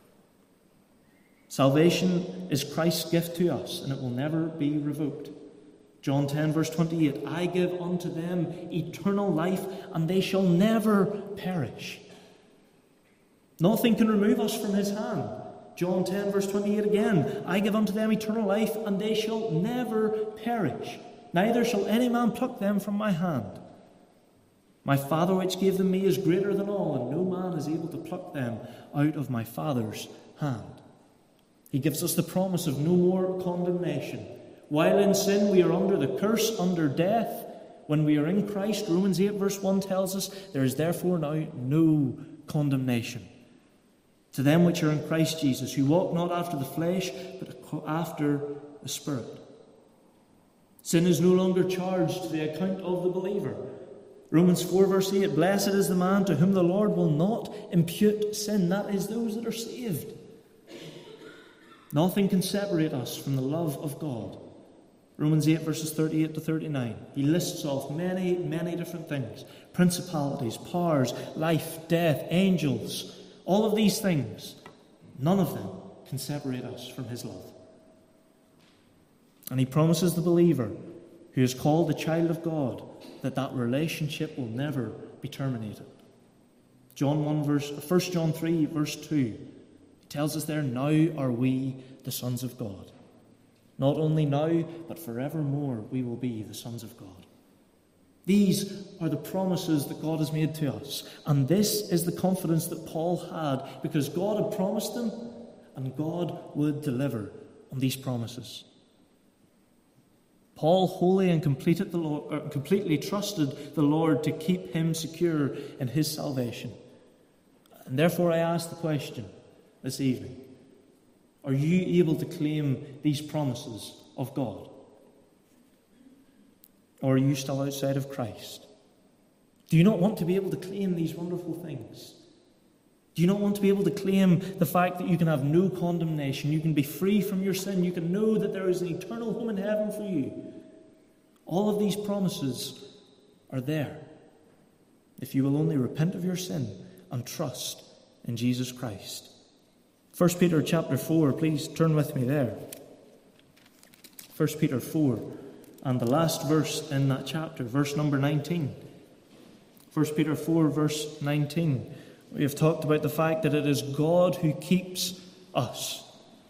G: Salvation is Christ's gift to us, and it will never be revoked. John ten, verse twenty-eight, I give unto them eternal life, and they shall never perish. Nothing can remove us from his hand. John ten, verse twenty-eight again, I give unto them eternal life, and they shall never perish. Neither shall any man pluck them from my hand. My Father which gave them me is greater than all, and no man is able to pluck them out of my Father's hand. He gives us the promise of no more condemnation. While in sin we are under the curse, under death. When we are in Christ, Romans eight, verse one tells us, there is therefore now no condemnation to them which are in Christ Jesus, who walk not after the flesh, but after the Spirit. Sin is no longer charged to the account of the believer. Romans four, verse eight, blessed is the man to whom the Lord will not impute sin. That is, those that are saved. Nothing can separate us from the love of God. Romans eight, verses thirty-eight to thirty-nine. He lists off many, many different things. Principalities, powers, life, death, angels. All of these things, none of them can separate us from his love. And he promises the believer, who is called the child of God, that that relationship will never be terminated. John one verse, First John three, verse two. Tells us there, now are we the sons of God. Not only now, but forevermore we will be the sons of God. These are the promises that God has made to us. And this is the confidence that Paul had, because God had promised them, and God would deliver on these promises. Paul wholly and completed the Lord, uh, completely trusted the Lord to keep him secure in his salvation. And therefore I ask the question this evening, are you able to claim these promises of God? Or are you still outside of Christ? Do you not want to be able to claim these wonderful things? Do you not want to be able to claim the fact that you can have no condemnation, you can be free from your sin, you can know that there is an eternal home in heaven for you? All of these promises are there if you will only repent of your sin and trust in Jesus Christ. First Peter chapter four, please turn with me there. First Peter four, and the last verse in that chapter, verse number nineteen. First Peter four, verse nineteen. We have talked about the fact that it is God who keeps us.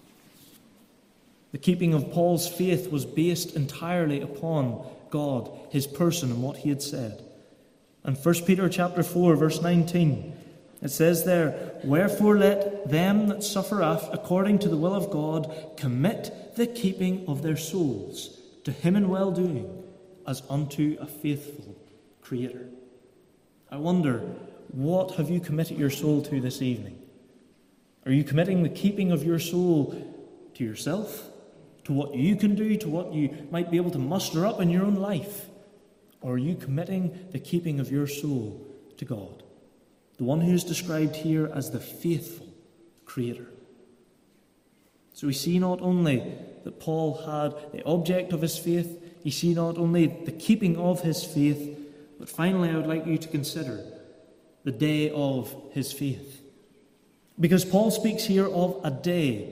G: The keeping of Paul's faith was based entirely upon God, his person, and what he had said. And First Peter chapter four, verse nineteen, it says there, wherefore let them that suffer according to the will of God commit the keeping of their souls to him in well-doing, as unto a faithful Creator. I wonder, what have you committed your soul to this evening? Are you committing the keeping of your soul to yourself, to what you can do, to what you might be able to muster up in your own life? Or are you committing the keeping of your soul to God, the one who is described here as the faithful Creator? So we see not only that Paul had the object of his faith, you see not only the keeping of his faith, but finally I would like you to consider
H: the day of his faith. Because Paul speaks here of a day.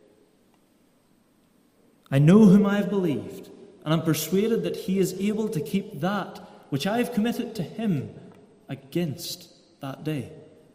H: I know whom I have believed, and am persuaded that he is able to keep that which I have committed to him against that day.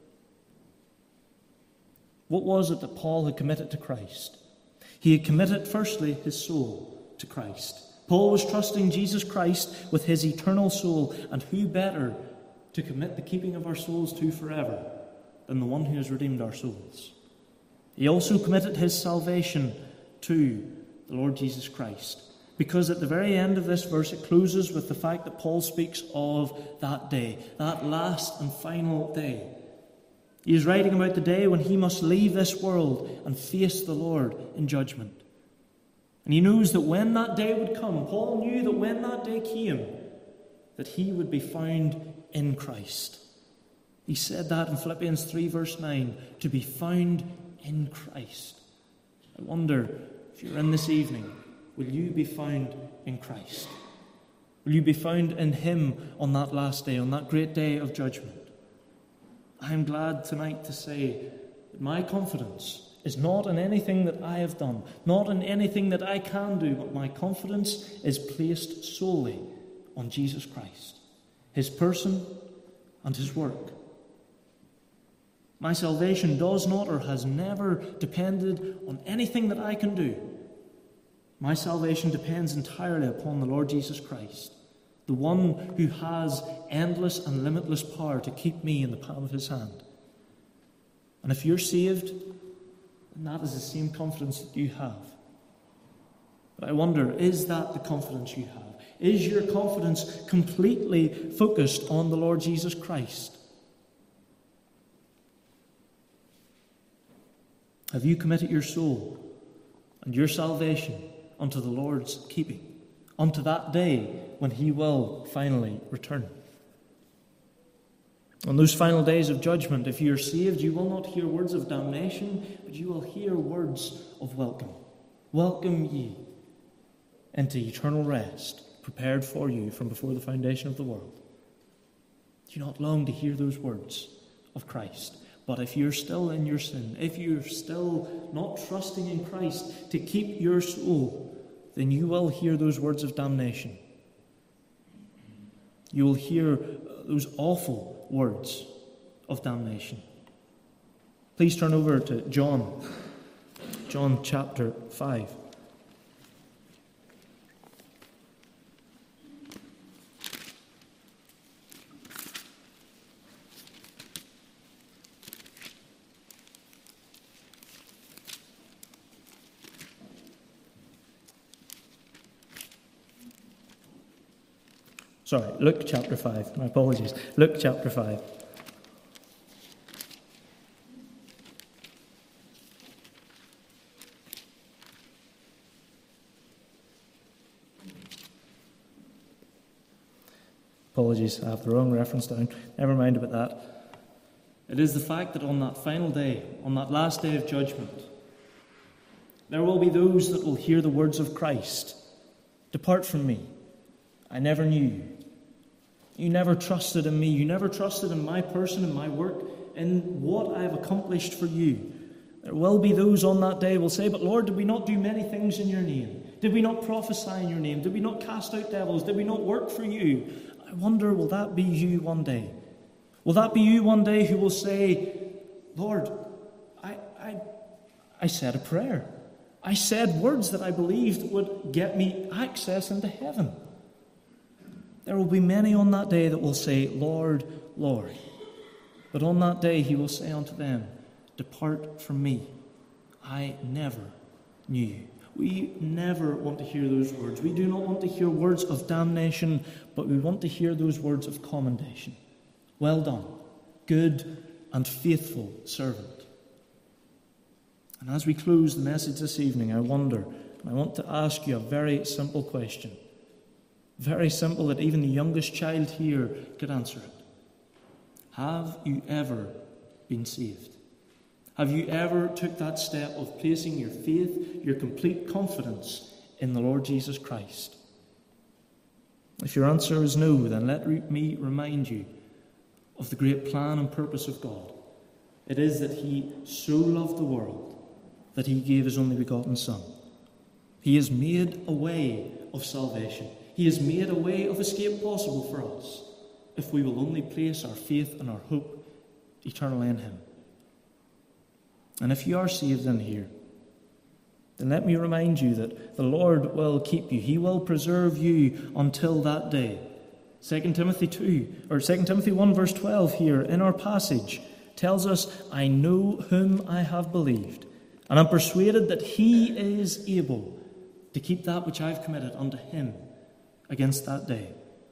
H: What was it that Paul had committed to Christ? He had committed, firstly, his soul to Christ. Paul was trusting Jesus Christ with his eternal soul, and who better to commit the keeping of our souls to forever than the one who has redeemed our souls? He also committed his salvation to the Lord Jesus Christ, because at the very end of this verse it closes with the fact that Paul speaks of that day, that last and final day. He is writing about the day when he must leave this world and face the Lord in judgment. And he knows that when that day would come, Paul knew that when that day came, that he would be found in Christ. He said that in Philippians three verse nine, to be found in Christ. I wonder, if you're in this evening, will you be found in Christ? Will you be found in him on that last day, on that great day of judgment? I am glad tonight to say that my confidence is not in anything that I have done, not in anything that I can do, but my confidence is placed solely on Jesus Christ, his person and his work. My salvation does not or has never depended on anything that I can do. My salvation depends entirely upon the Lord Jesus Christ, the one who has endless and limitless power to keep me in the palm of his hand. And if you're saved, then that is the same confidence that you have. But I wonder, is that the confidence you have? Is your confidence completely focused on the Lord Jesus Christ? Have you committed your soul and your salvation unto the Lord's keeping, unto that day when he will finally return? On those final days of judgment, if you are saved, you will not hear words of damnation, but you will hear words of welcome. Welcome ye into eternal rest, prepared for you from before the foundation of the world. Do you not long to hear those words of Christ? But if you're still in your sin, if you're still not trusting in Christ to keep your soul, then you will hear those words of damnation. You will hear those awful words of damnation. Please turn over to John, John chapter five. Sorry, Luke chapter five. My apologies. Luke chapter five. Apologies, I have the wrong reference down. Never mind about that. It is the fact that on that final day, on that last day of judgment, there will be those that will hear the words of Christ. Depart from me. I never knew you. You never trusted in me. You never trusted in my person and my work, in what I have accomplished for you. There will be those on that day who will say, but Lord, did we not do many things in your name? Did we not prophesy in your name? Did we not cast out devils? Did we not work for you? I wonder, will that be you one day? Will that be you one day who will say, Lord, I, I, I said a prayer. I said words that I believed would get me access into heaven. There will be many on that day that will say, Lord, Lord. But on that day he will say unto them, depart from me. I never knew you. We never want to hear those words. We do not want to hear words of damnation, but we want to hear those words of commendation. Well done, good and faithful servant. And as we close the message this evening, I wonder, and I want to ask you a very simple question. Very simple, that even the youngest child here could answer it. Have you ever been saved? Have you ever took that step of placing your faith, your complete confidence in the Lord Jesus Christ? If your answer is no, then let me remind you of the great plan and purpose of God. It is that he so loved the world that he gave his only begotten Son. He has made a way of salvation. He has made a way of escape possible for us if we will only place our faith and our hope eternally in him. And if you are saved in here, then let me remind you that the Lord will keep you. He will preserve you until that day. Second Timothy two, or Second Timothy one verse twelve here in our passage tells us, I know whom I have believed, and I'm persuaded that he is able to keep that which I've committed unto him against that day.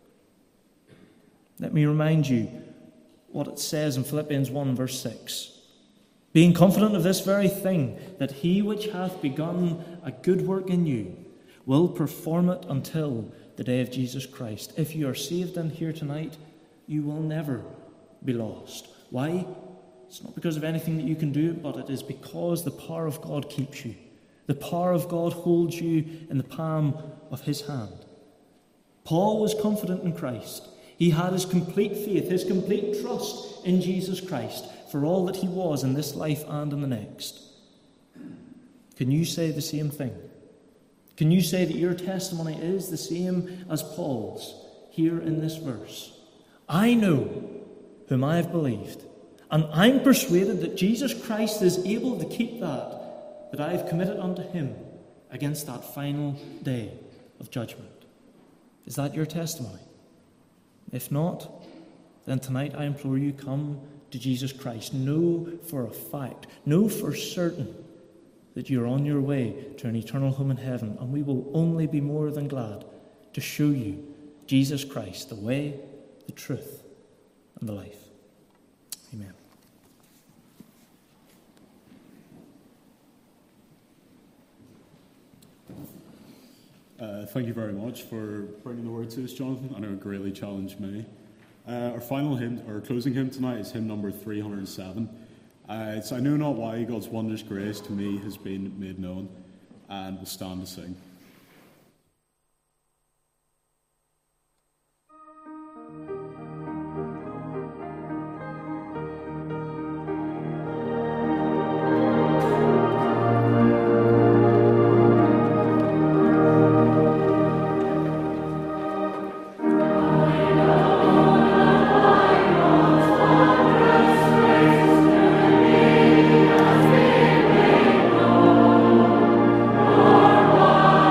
H: Let me remind you what it says in Philippians one verse six. Being confident of this very thing, that he which hath begun a good work in you will perform it until the day of Jesus Christ. If you are saved in here tonight, you will never be lost. Why? It's not because of anything that you can do, but it is because the power of God keeps you. The power of God holds you in the palm of his hand. Paul was confident in Christ. He had his complete faith, his complete trust in Jesus Christ for all that he was in this life and in the next. Can you say the same thing? Can you say that your testimony is the same as Paul's here in this verse? I know whom I have believed, and I'm persuaded that Jesus Christ is able to keep that, that I have committed unto him against that final day of judgment. Is that your testimony? If not, then tonight I implore you, come to Jesus Christ. Know for a fact, know for certain that you're on your way to an eternal home in heaven, and we will only be more than glad to show you Jesus Christ, the way, the truth, and the life. Amen.
B: Uh, thank you very much for bringing the word to us, Jonathan. I know it greatly challenged me. Uh, our final hymn, or closing hymn tonight, is hymn number three hundred seven. Uh, it's I Know Not Why God's Wondrous Grace to Me Has Been Made Known, and we'll stand to sing.
I: Why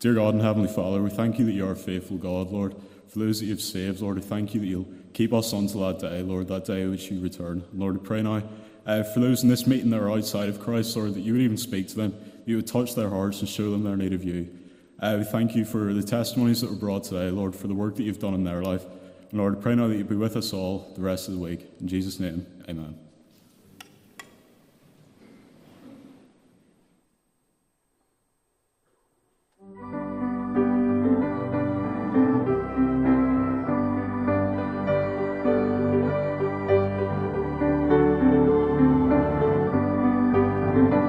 B: Dear God and Heavenly Father, we thank you that you are a faithful God, Lord. For those that you've saved, Lord, we thank you that you'll keep us until that day, Lord, that day which you return. Lord, we pray now uh, for those in this meeting that are outside of Christ, Lord, that you would even speak to them, that you would touch their hearts and show them their need of you. Uh, we thank you for the testimonies that were brought today, Lord, for the work that you've done in their life. And Lord, I pray now that you be with us all the rest of the week. In Jesus' name, amen.
I: Thank you.